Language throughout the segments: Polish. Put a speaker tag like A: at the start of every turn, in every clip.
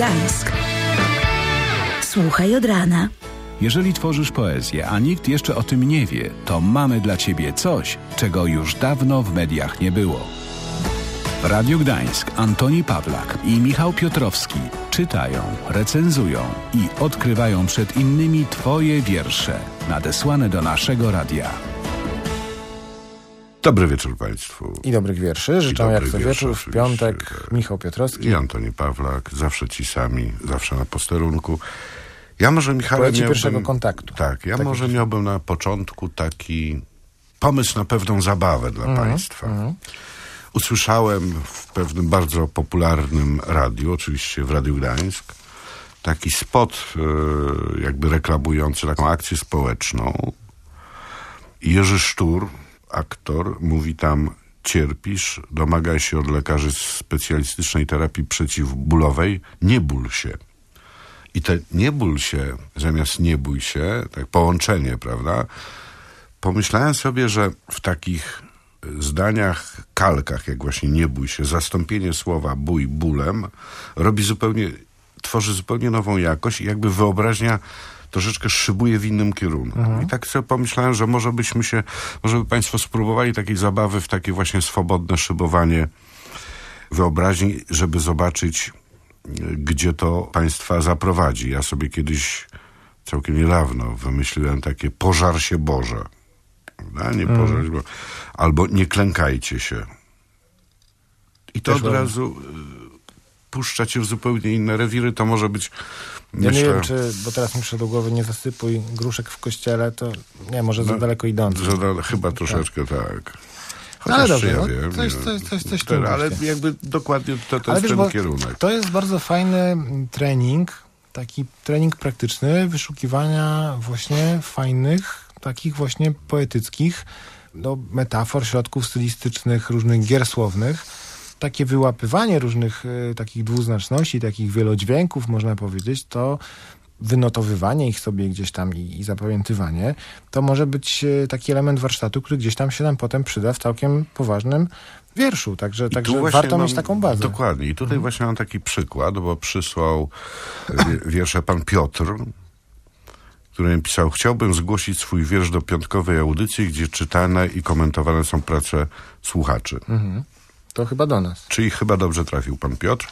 A: Gdańsk. Słuchaj od rana.
B: Jeżeli tworzysz poezję, a nikt jeszcze o tym nie wie, to mamy dla ciebie coś, czego już dawno w mediach nie było. W Radiu Gdańsk Antoni Pawlak i Michał Piotrowski czytają, recenzują i odkrywają przed innymi twoje wiersze nadesłane do naszego radia.
C: Dobry wieczór Państwu.
D: I dobrych wierszy. Życzę jak co wieczór w piątek
C: tak.
D: Michał Piotrowski
C: I Antoni Pawlak. Zawsze ci sami, zawsze na posterunku. Ja może, Michał,
D: pierwszego kontaktu.
C: Tak, ja może miałbym na początku taki pomysł na pewną zabawę dla Państwa. Usłyszałem w pewnym bardzo popularnym radiu, oczywiście w Radiu Gdańsk, taki spot jakby reklamujący taką akcję społeczną. Jerzy Sztur, aktor, mówi tam: cierpisz, domagaj się od lekarzy specjalistycznej terapii przeciwbólowej, nie ból się. I te nie ból się, zamiast nie bój się, tak połączenie, prawda? Pomyślałem sobie, że w takich zdaniach, kalkach, jak właśnie nie bój się, zastąpienie słowa bój bólem tworzy zupełnie nową jakość i jakby wyobraźnia troszeczkę szybuje w innym kierunku. I tak sobie pomyślałem, że może by Państwo spróbowali takiej zabawy w takie właśnie swobodne szybowanie wyobraźni, żeby zobaczyć, gdzie to Państwa zaprowadzi. Ja sobie kiedyś, całkiem niedawno, wymyśliłem takie pożar się Boże. Nie pożar się Boże. Albo nie klękajcie się. I to od razu puszcza cię w zupełnie inne rewiry. To może być...
D: Ja nie wiem, bo teraz mi przyszło do głowy, nie zasypuj gruszek w kościele, to nie, może za daleko idące.
C: Chyba troszeczkę tak.
D: Ale dobrze,
C: ja wiem,
D: coś tu.
C: Ale jakby dokładnie to jest ten kierunek.
D: To jest bardzo fajny trening, taki trening praktyczny, wyszukiwania właśnie fajnych, takich właśnie poetyckich metafor, środków stylistycznych, różnych gier słownych. Takie wyłapywanie różnych takich dwuznaczności, takich wielodźwięków, można powiedzieć, to wynotowywanie ich sobie gdzieś tam i zapamiętywanie, to może być taki element warsztatu, który gdzieś tam się nam potem przyda w całkiem poważnym wierszu. Także warto mieć taką bazę.
C: Dokładnie. I tutaj właśnie mam taki przykład, bo przysłał wiersze pan Piotr, który pisał: chciałbym zgłosić swój wiersz do piątkowej audycji, gdzie czytane i komentowane są prace słuchaczy.
D: To chyba do nas.
C: Czyli chyba dobrze trafił pan Piotr.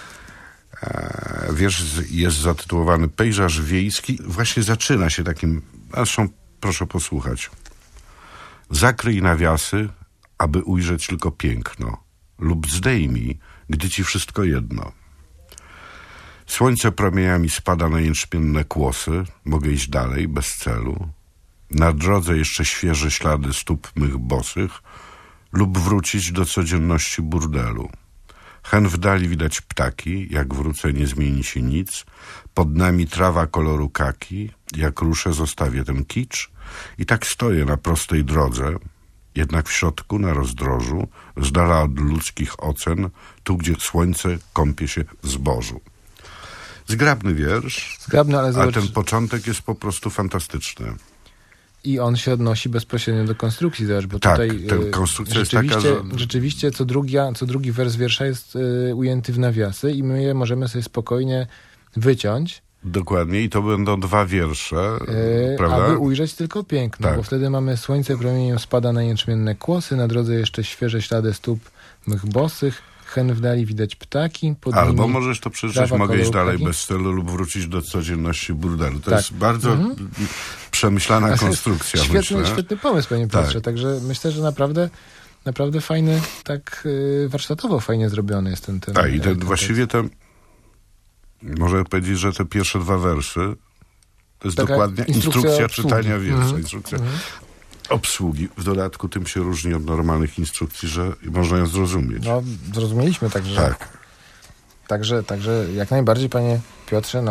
C: Wiersz jest zatytułowany Pejzaż wiejski. Właśnie zaczyna się takim... Zresztą proszę posłuchać. Zakryj nawiasy, aby ujrzeć tylko piękno, lub zdejmij, gdy ci wszystko jedno. Słońce promieniami spada na jęczmienne kłosy. Mogę iść dalej, bez celu. Na drodze jeszcze świeże ślady stóp mych bosych, lub wrócić do codzienności burdelu. Hen w dali widać ptaki, jak wrócę nie zmieni się nic. Pod nami trawa koloru kaki, jak ruszę zostawię ten kicz. I tak stoję na prostej drodze, jednak w środku na rozdrożu, z dala od ludzkich ocen, tu gdzie słońce kąpie się w zbożu. Zgrabny wiersz, ale ten początek jest po prostu fantastyczny.
D: I on się odnosi bezpośrednio do konstrukcji, bo
C: tak,
D: tutaj
C: konstrukcja jest taka, że...
D: Rzeczywiście co drugi wers wiersza jest ujęty w nawiasy i my je możemy sobie spokojnie wyciąć.
C: Dokładnie, i to będą dwa wiersze, prawda?
D: Aby ujrzeć tylko piękno, tak. Bo wtedy mamy słońce promieniem spada na jęczmienne kłosy, na drodze jeszcze świeże ślady stóp mych bosych, hen w dali widać ptaki.
C: Albo możesz to przeczytać, mogę iść dalej bez celu lub wrócić do codzienności burdelu. To jest bardzo przemyślana konstrukcja.
D: Świetny pomysł, panie Piotrze. Tak. Także myślę, że naprawdę fajny, tak warsztatowo fajnie zrobiony jest ten
C: tak, i właściwie można powiedzieć, że te pierwsze dwa wersy to jest
D: taka
C: dokładnie instrukcja czytania wiersza. Instrukcja obsługi. W dodatku tym się różni od normalnych instrukcji, że można ją zrozumieć.
D: No, zrozumieliśmy także.
C: Tak.
D: Także jak najbardziej, panie Piotrze,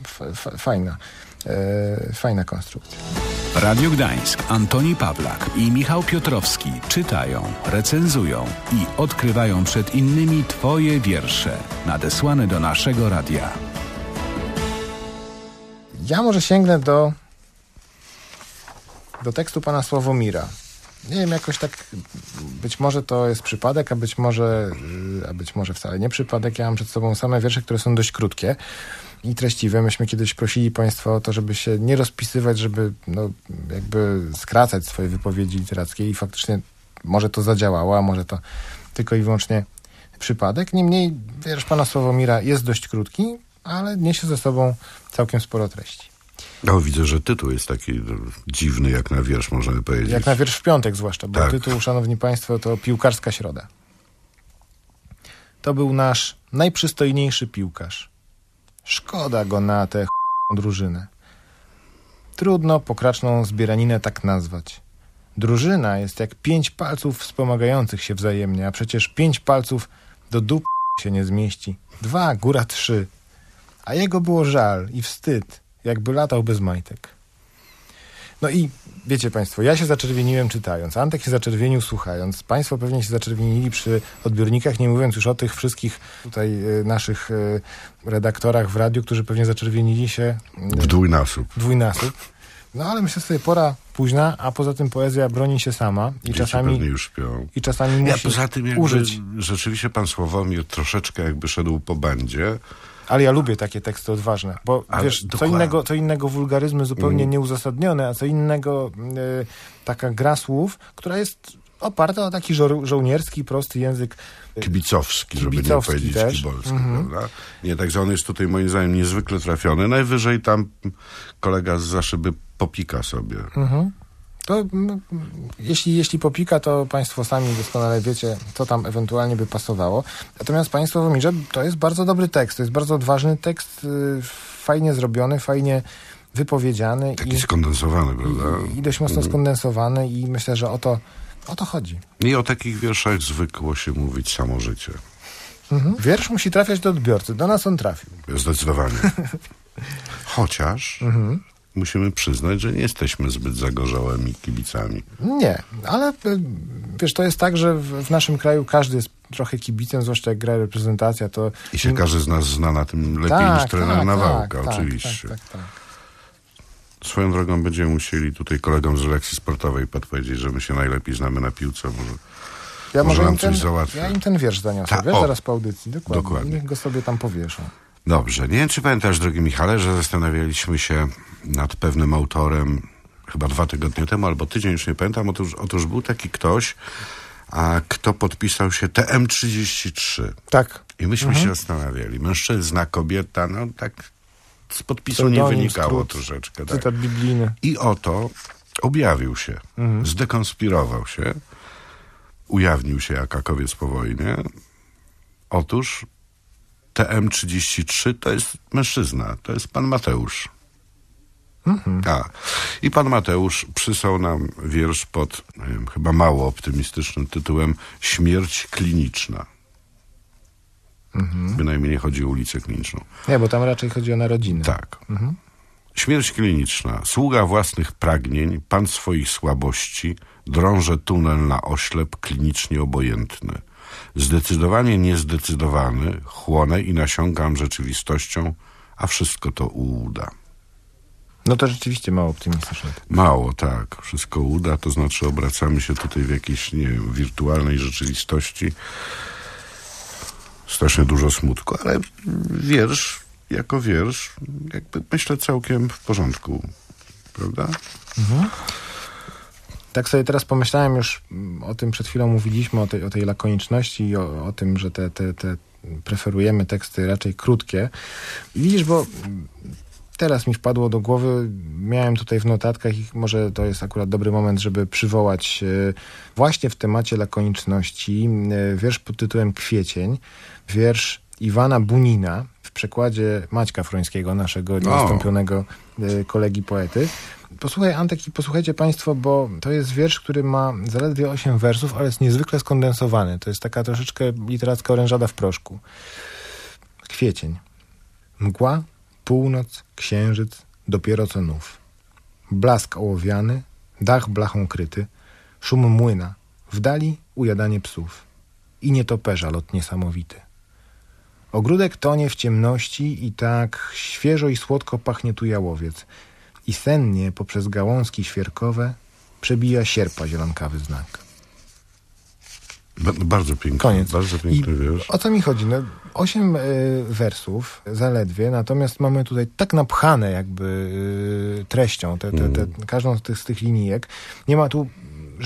D: fajna konstrukcja.
B: Radio Gdańsk, Antoni Pawlak i Michał Piotrowski czytają, recenzują i odkrywają przed innymi twoje wiersze nadesłane do naszego radia.
D: Ja może sięgnę do tekstu pana Sławomira. nie wiem, jakoś tak, być może to jest przypadek, a być może wcale nie przypadek. Ja mam przed sobą same wiersze, które są dość krótkie i treściwe. Myśmy kiedyś prosili Państwa o to, żeby się nie rozpisywać, żeby jakby skracać swoje wypowiedzi literackie i faktycznie może to zadziałało, a może to tylko i wyłącznie przypadek. Niemniej wiersz pana Sławomira jest dość krótki, ale niesie ze sobą całkiem sporo treści.
C: No, widzę, że tytuł jest taki dziwny, jak na wiersz, możemy powiedzieć.
D: Jak na wiersz w piątek zwłaszcza, bo
C: tak. Tytuł,
D: szanowni państwo, to Piłkarska Środa. To był nasz najprzystojniejszy piłkarz. Szkoda go na tę drużynę. Trudno pokraczną zbieraninę tak nazwać. Drużyna jest jak 5 palców wspomagających się wzajemnie, a przecież 5 palców do dup się nie zmieści. 2, góra 3. A jego było żal i wstyd, jakby latał bez majtek. No i wiecie państwo, ja się zaczerwieniłem czytając, Antek się zaczerwienił słuchając, państwo pewnie się zaczerwienili przy odbiornikach, nie mówiąc już o tych wszystkich tutaj naszych redaktorach w radiu, którzy pewnie zaczerwienili się
C: w dwójnasób.
D: No ale myślę sobie, pora późna, a poza tym poezja broni się sama i
C: dzieci
D: czasami
C: pewnie już śpią.
D: I czasami musi
C: poza tym
D: użyć.
C: Rzeczywiście pan Sławomir troszeczkę jakby szedł po bandzie.
D: Ale ja lubię takie teksty odważne, bo wiesz, co innego wulgaryzmy zupełnie nieuzasadnione, a co innego taka gra słów, która jest oparta o taki żołnierski, prosty język.
C: Kibicowski, żeby nie powiedzieć
D: też.
C: kibolski, prawda? Nie, także on jest tutaj moim zdaniem niezwykle trafiony. Najwyżej tam kolega zza szyby popika sobie.
D: To jeśli popika, to państwo sami doskonale wiecie, co tam ewentualnie by pasowało. Natomiast panie Sławomirze, to jest bardzo dobry tekst, to jest bardzo odważny tekst, fajnie zrobiony, fajnie wypowiedziany.
C: Taki skondensowany, prawda?
D: I dość mocno skondensowany i myślę, że o to chodzi.
C: I o takich wierszach zwykło się mówić samo życie.
D: Wiersz musi trafiać do odbiorcy, do nas on trafił.
C: Zdecydowanie. Chociaż musimy przyznać, że nie jesteśmy zbyt zagorzałymi kibicami.
D: Nie, ale wiesz, to jest tak, że w naszym kraju każdy jest trochę kibicem, zwłaszcza jak gra reprezentacja, to...
C: I się każdy z nas zna na tym lepiej niż trener Nawałka, oczywiście. Tak. Swoją drogą będziemy musieli tutaj kolegom z lekcji sportowej podpowiedzieć, że my się najlepiej znamy na piłce, może nam coś załatwić.
D: Ja im ten wiersz zaniosę, zaraz po audycji. Dokładnie. Niech go sobie tam powieszą.
C: Dobrze. Nie wiem, czy pamiętasz, drogi Michale, że zastanawialiśmy się nad pewnym autorem chyba 2 tygodnie temu, albo tydzień, już nie pamiętam. Otóż był taki ktoś, kto podpisał się TM33.
D: Tak.
C: I myśmy się zastanawiali. Mężczyzna, kobieta, no tak z podpisu nie wynikało troszeczkę. Tak.
D: Cytat biblijny.
C: I oto objawił się, zdekonspirował się, ujawnił się jak Kakowiec po wojnie. Otóż TM33 to jest mężczyzna, to jest pan Mateusz. I pan Mateusz przysłał nam wiersz pod chyba mało optymistycznym tytułem Śmierć kliniczna. Bynajmniej nie chodzi o ulicę Kliniczną.
D: Nie, bo tam raczej chodzi o narodziny.
C: Tak. Śmierć kliniczna. Sługa własnych pragnień, pan swoich słabości, drąży tunel na oślep, klinicznie obojętny. Zdecydowanie niezdecydowany, chłonę i nasiągam rzeczywistością, a wszystko to uda.
D: No to rzeczywiście mało optymistyczne.
C: Mało, tak. Wszystko uda, to znaczy obracamy się tutaj w jakiejś, nie wiem, wirtualnej rzeczywistości. Strasznie dużo smutku, ale wiersz, jako wiersz, jakby myślę całkiem w porządku. Prawda?
D: Tak sobie teraz pomyślałem, już o tym przed chwilą mówiliśmy, o tej lakoniczności i o tym, że te preferujemy teksty raczej krótkie. I widzisz, bo teraz mi wpadło do głowy, miałem tutaj w notatkach i może to jest akurat dobry moment, żeby przywołać właśnie w temacie lakoniczności wiersz pod tytułem Kwiecień, wiersz Iwana Bunina w przekładzie Maćka Frońskiego, naszego niezastąpionego kolegi poety. Posłuchaj, Antek, i posłuchajcie państwo, bo to jest wiersz, który ma zaledwie 8 wersów, ale jest niezwykle skondensowany. To jest taka troszeczkę literacka orężada w proszku. Kwiecień. Mgła, północ, księżyc, dopiero co nów. Blask ołowiany, dach blachą kryty, szum młyna, w dali ujadanie psów i nietoperza lot niesamowity. Ogródek tonie w ciemności i tak świeżo i słodko pachnie tu jałowiec. I sennie poprzez gałązki świerkowe przebija sierpa zielonkawy znak.
C: Bardzo piękny.
D: Koniec.
C: Bardzo piękny wiersz.
D: O co mi chodzi? 8 wersów zaledwie, natomiast mamy tutaj tak napchane jakby treścią każdą z tych linijek. Nie ma tu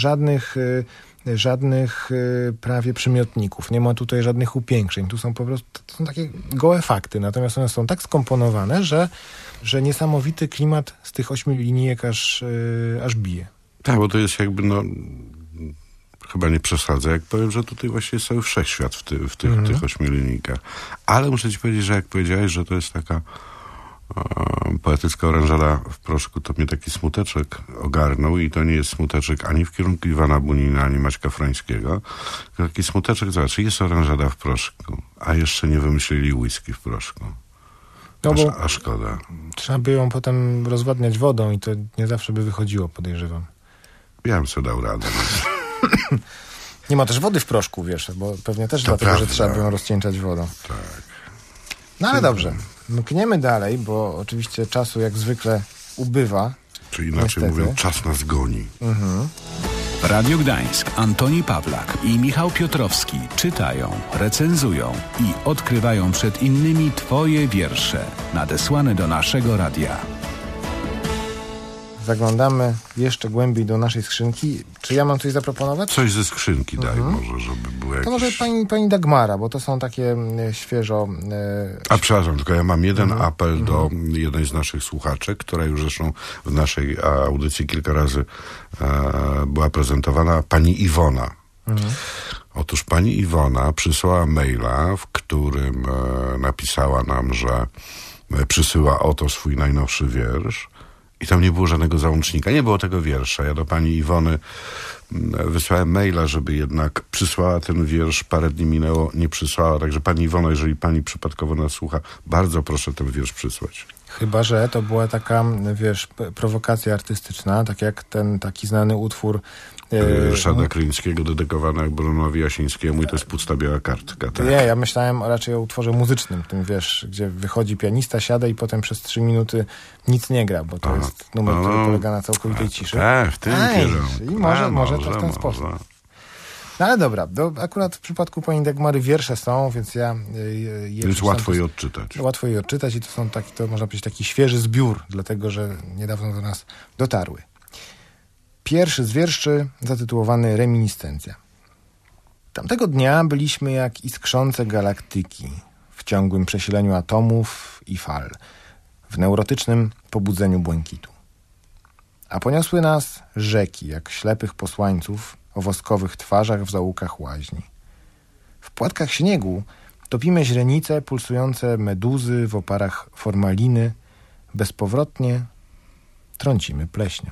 D: żadnych prawie przymiotników. Nie ma tutaj żadnych upiększeń. Tu są po prostu to są takie gołe fakty. Natomiast one są tak skomponowane, że niesamowity klimat z tych 8 linijek aż bije.
C: Tak, bo to jest jakby chyba nie przesadzę, jak powiem, że tutaj właśnie jest cały wszechświat w tych 8 linijkach. Ale muszę ci powiedzieć, że jak powiedziałeś, że to jest taka poetycka orężada w proszku, to mnie taki smuteczek ogarnął i to nie jest smuteczek ani w kierunku Iwana Bunina, ani Maćka Frońskiego, tylko taki smuteczek, zobacz, jest orężada w proszku, a jeszcze nie wymyślili whisky w proszku. A szkoda.
D: Trzeba by ją potem rozwadniać wodą i to nie zawsze by wychodziło, podejrzewam.
C: Ja bym sobie dał radę.
D: Nie ma też wody w proszku, wiesz, bo pewnie też dlatego,
C: prawda.
D: że trzeba by ją rozcieńczać wodą.
C: Tak.
D: No ale dobrze, mkniemy dalej, bo oczywiście czasu jak zwykle ubywa.
C: Czy inaczej mówiąc, czas nas goni.
B: Radio Gdańsk, Antoni Pawlak i Michał Piotrowski czytają, recenzują i odkrywają przed innymi Twoje wiersze nadesłane do naszego radia.
D: Zaglądamy jeszcze głębiej do naszej skrzynki. Czy ja mam coś zaproponować?
C: Coś ze skrzynki daj może, żeby było jakieś...
D: To może pani Dagmara, bo to są takie świeżo...
C: A przepraszam, tylko ja mam jeden apel do jednej z naszych słuchaczek, która już zresztą w naszej audycji kilka razy była prezentowana, pani Iwona. Otóż pani Iwona przysłała maila, w którym napisała nam, że przysyła oto swój najnowszy wiersz. I tam nie było żadnego załącznika, nie było tego wiersza. Ja do pani Iwony wysłałem maila, żeby jednak przysłała ten wiersz. Parę dni minęło, nie przysłała. Także pani Iwono, jeżeli pani przypadkowo nas słucha, bardzo proszę ten wiersz przysłać.
D: Chyba że to była taka, wiesz, prowokacja artystyczna, tak jak ten taki znany utwór
C: Ryszarda Kryńskiego dedykowany Brunowi Jasińskiemu i to jest pusta biała kartka. Tak?
D: Nie, ja myślałem raczej o utworze muzycznym, tym wiesz, gdzie wychodzi pianista, siada i potem przez 3 minuty nic nie gra, bo to jest numer, który polega na całkowitej ciszy.
C: Tak, w tym kierunku.
D: I może to w ten sposób. No ale dobra, akurat w przypadku pani Dagmary wiersze są, więc ja
C: Więc łatwo je odczytać.
D: Łatwo je odczytać i to są to można powiedzieć taki świeży zbiór, dlatego że niedawno do nas dotarły. Pierwszy z wierszy zatytułowany Reminiscencja. Tamtego dnia byliśmy jak iskrzące galaktyki w ciągłym przesileniu atomów i fal, w neurotycznym pobudzeniu błękitu. A poniosły nas rzeki jak ślepych posłańców o woskowych twarzach w zaułkach łaźni. W płatkach śniegu topimy źrenice, pulsujące meduzy w oparach formaliny, bezpowrotnie trącimy pleśnią.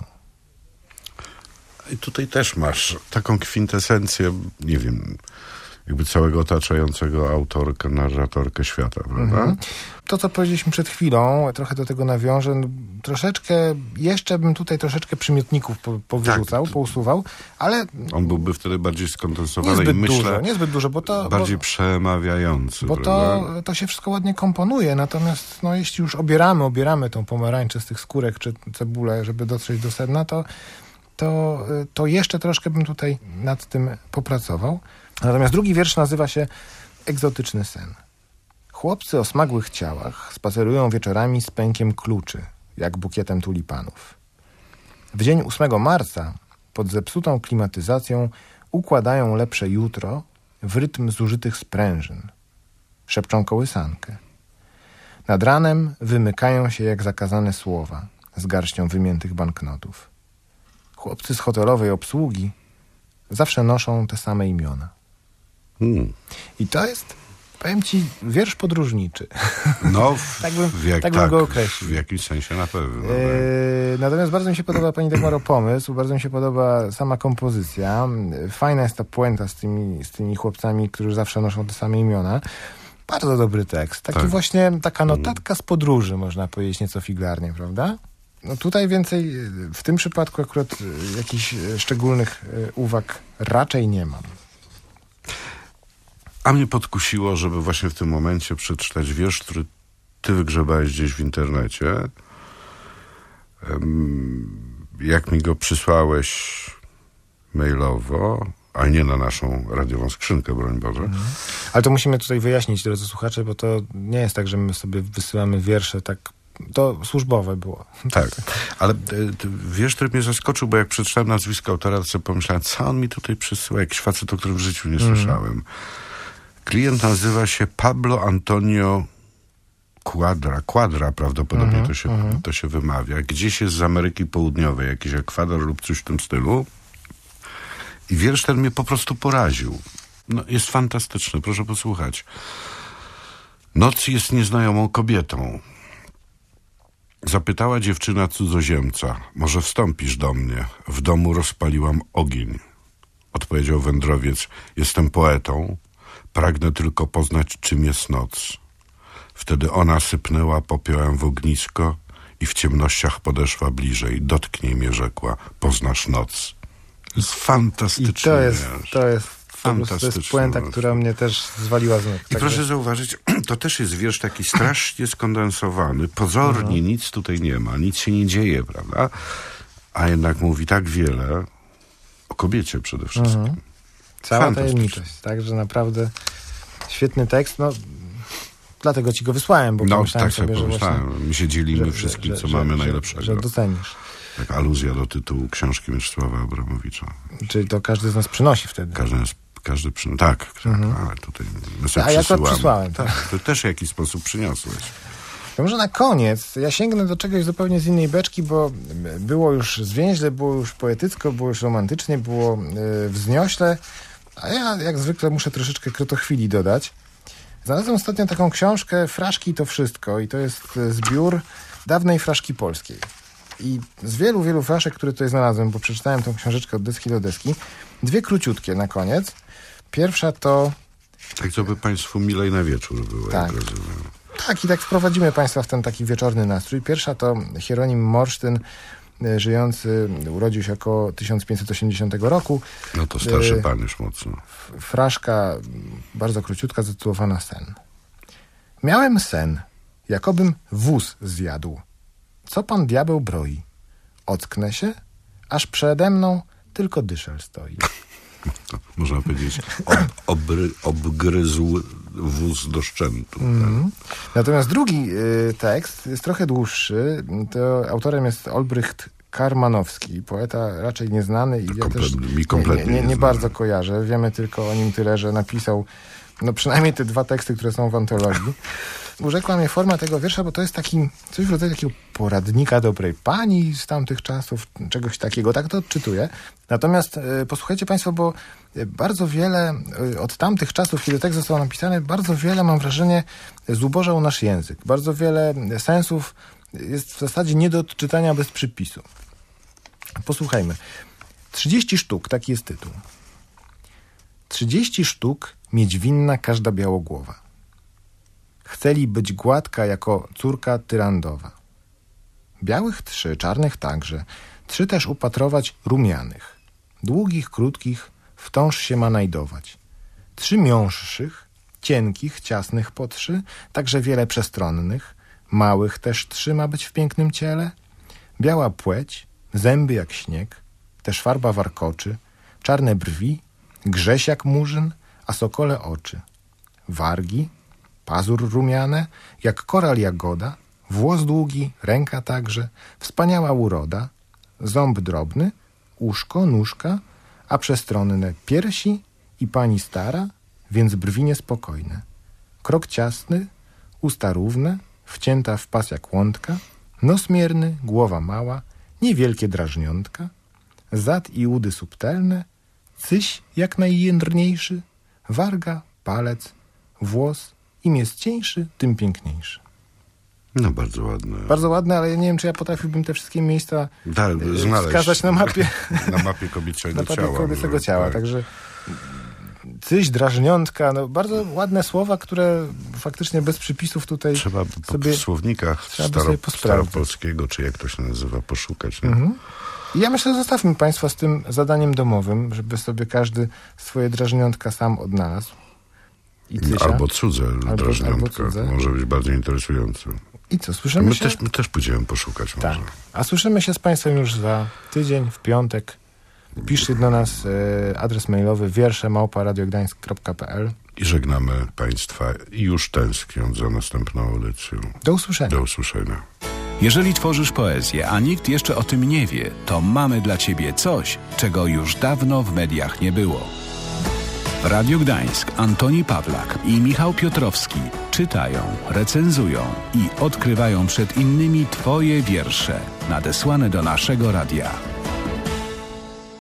C: I tutaj też masz taką kwintesencję, nie wiem, jakby całego otaczającego autorkę, narratorkę świata, prawda?
D: To, co powiedzieliśmy przed chwilą, trochę do tego nawiążę. Jeszcze bym tutaj troszeczkę przymiotników powyrzucał, pousuwał, ale...
C: On byłby wtedy bardziej skondensowany i myślę...
D: Niezbyt dużo, bo to...
C: Bardziej przemawiający,
D: bo to się wszystko ładnie komponuje, natomiast jeśli już obieramy tą pomarańczę z tych skórek czy cebulę, żeby dotrzeć do sedna, to jeszcze troszkę bym tutaj nad tym popracował. Natomiast drugi wiersz nazywa się Egzotyczny sen. Chłopcy o smagłych ciałach spacerują wieczorami z pękiem kluczy, jak bukietem tulipanów. W dzień 8 marca pod zepsutą klimatyzacją układają lepsze jutro w rytm zużytych sprężyn. Szepczą kołysankę. Nad ranem wymykają się jak zakazane słowa z garścią wymiętych banknotów. Chłopcy z hotelowej obsługi zawsze noszą te same imiona. I to jest, powiem ci, wiersz podróżniczy.
C: No,
D: tak bym go określił.
C: W jakimś sensie na pewno.
D: Natomiast bardzo mi się podoba, pani Dagmaro, pomysł, bardzo mi się podoba sama kompozycja. Fajna jest ta puenta z tymi chłopcami, którzy zawsze noszą te same imiona. Bardzo dobry tekst. Taki właśnie, taka notatka z podróży, można powiedzieć nieco figlarnie, prawda? No tutaj więcej, w tym przypadku akurat jakichś szczególnych uwag raczej nie mam.
C: A mnie podkusiło, żeby właśnie w tym momencie przeczytać wiersz, który ty wygrzebałeś gdzieś w internecie. jak mi go przysłałeś mailowo, a nie na naszą radiową skrzynkę, broń Boże.
D: Ale to musimy tutaj wyjaśnić, drodzy słuchacze, bo to nie jest tak, że my sobie wysyłamy wiersze, tak, to służbowe było.
C: Tak, ale wiesz, który mnie zaskoczył, bo jak przeczytałem nazwisko autora, to sobie pomyślałem, co on mi tutaj przysyła, jakiś facet, o którym w życiu nie słyszałem. Klient nazywa się Pablo Antonio Quadra prawdopodobnie to się wymawia. Gdzieś jest z Ameryki Południowej, jakiś Ekwador lub coś w tym stylu. I wiersz ten mnie po prostu poraził. No, jest fantastyczny, proszę posłuchać. Noc jest nieznajomą kobietą. Zapytała dziewczyna cudzoziemca, może wstąpisz do mnie? W domu rozpaliłam ogień. Odpowiedział wędrowiec, jestem poetą, pragnę tylko poznać, czym jest noc. Wtedy ona sypnęła popiołem w ognisko i w ciemnościach podeszła bliżej. Dotknij mnie, rzekła, poznasz noc. To jest fantastyczne.
D: To jest puenta, która mnie też zwaliła z nóg.
C: I proszę zauważyć, to też jest wiersz taki strasznie skondensowany. Pozornie nic tutaj nie ma, nic się nie dzieje, prawda? A jednak mówi tak wiele o kobiecie przede wszystkim.
D: Cała tajemniczość, tak, że naprawdę świetny tekst, no dlatego ci go wysłałem, bo pomyślałem sobie, że właśnie...
C: My się dzielimy wszystkim, co mamy najlepszego.
D: Że docenisz.
C: Jak aluzja do tytułu książki Mieczysława Abramowicza.
D: Czyli to każdy z nas przynosi wtedy.
C: Każdy przynosi. Tak, ale tutaj my sobie
D: ja to przysłałem.
C: Tak, to też w jakiś sposób przyniosłeś.
D: To może na koniec ja sięgnę do czegoś zupełnie z innej beczki, bo było już zwięźle, było już poetycko, było już romantycznie, było wzniośle, a ja jak zwykle muszę troszeczkę krotochwili dodać. Znalazłem ostatnio taką książkę Fraszki to wszystko i to jest zbiór dawnej fraszki polskiej. I z wielu fraszek, które tutaj znalazłem, bo przeczytałem tą książeczkę od deski do deski, dwie króciutkie na koniec. Pierwsza to...
C: Tak, co by Państwu milej na wieczór było,
D: tak.
C: Jak rozumiem.
D: Tak, i tak wprowadzimy Państwa w ten taki wieczorny nastrój. Pierwsza to Hieronim Morsztyn, żyjący, urodził się około 1580 roku.
C: No to starszy pan już mocno.
D: Fraszka, bardzo króciutka, zatytułowana Sen. Miałem sen, jakobym wóz zjadł. Co pan diabeł broi? Ocknę się, aż przede mną tylko dyszel stoi.
C: To można powiedzieć, obgryzł wóz do szczętu.
D: Natomiast drugi tekst jest trochę dłuższy. To autorem jest Olbrycht Karmanowski, poeta raczej nieznany i ja też nie bardzo kojarzę. Wiemy tylko o nim tyle, że napisał przynajmniej te dwa teksty, które są w antologii. Urzekła mnie forma tego wiersza, bo to jest taki coś w rodzaju takiego poradnika dobrej pani z tamtych czasów, czegoś takiego, tak to odczytuję. Natomiast posłuchajcie Państwo, bo bardzo wiele od tamtych czasów, kiedy tekst został napisany, bardzo wiele, mam wrażenie, zubożał nasz język. Bardzo wiele sensów jest w zasadzie nie do odczytania bez przypisu. Posłuchajmy. 30 sztuk, taki jest tytuł. 30 sztuk mieć winna każda białogłowa. Chceli być gładka jako córka tyrandowa. Białych 3, czarnych także. 3 też upatrować rumianych. Długich, krótkich, wtąż się ma najdować. 3 miąższych, cienkich, ciasnych po 3, także wiele przestronnych. Małych też 3 ma być w pięknym ciele. Biała płeć, zęby jak śnieg, też farba warkoczy, czarne brwi, grześ jak murzyn, a sokole oczy. Wargi, pazur rumiane, jak koral jagoda, włos długi, ręka także, wspaniała uroda, ząb drobny, uszko, nóżka, a przestronne piersi i pani stara, więc brwi niespokojne. Krok ciasny, usta równe, wcięta w pas jak łątka, nos mierny, głowa mała, niewielkie drażniątka, zad i udy subtelne, cyś jak najjędrniejszy, warga, palec, włos, im jest cieńszy, tym piękniejszy.
C: No bardzo ładne.
D: Bardzo ładne, ale ja nie wiem, czy ja potrafiłbym te wszystkie miejsca wskazać na mapie.
C: Na mapie kobiecego ciała.
D: Kobiecego ciała, także cyś, drażniątka, bardzo ładne słowa, które faktycznie bez przypisów tutaj
C: trzeba
D: sobie
C: w słownikach staropolskiego, czy jak to się nazywa, poszukać.
D: I ja myślę, że zostawmy Państwa z tym zadaniem domowym, żeby sobie każdy swoje drażniątka sam odnalazł. I cysia.
C: Albo cudze drażniątka. Może być bardziej interesujące.
D: I co, słyszymy się?
C: My też pójdziemy poszukać
D: Tak.
C: może.
D: A słyszymy się z Państwem już za tydzień, w piątek. Piszcie do nas adres mailowy wiersze@radiogdańsk.pl.
C: I żegnamy Państwa już tęskniąc za następną audycją.
D: Do usłyszenia.
C: Do usłyszenia.
B: Jeżeli tworzysz poezję, a nikt jeszcze o tym nie wie, to mamy dla ciebie coś, czego już dawno w mediach nie było. W Radiu Gdańsk Antoni Pawlak i Michał Piotrowski czytają, recenzują i odkrywają przed innymi twoje wiersze nadesłane do naszego radia.